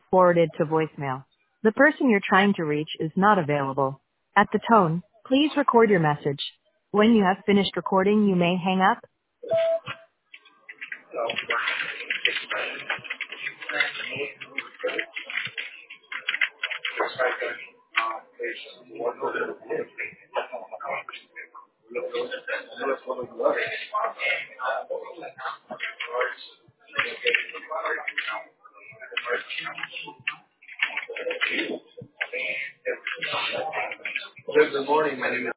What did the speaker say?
forwarded to voicemail. The person you're trying to reach is not available. At the tone, please record your message. When you have finished recording, you may hang up. Good morning. My name is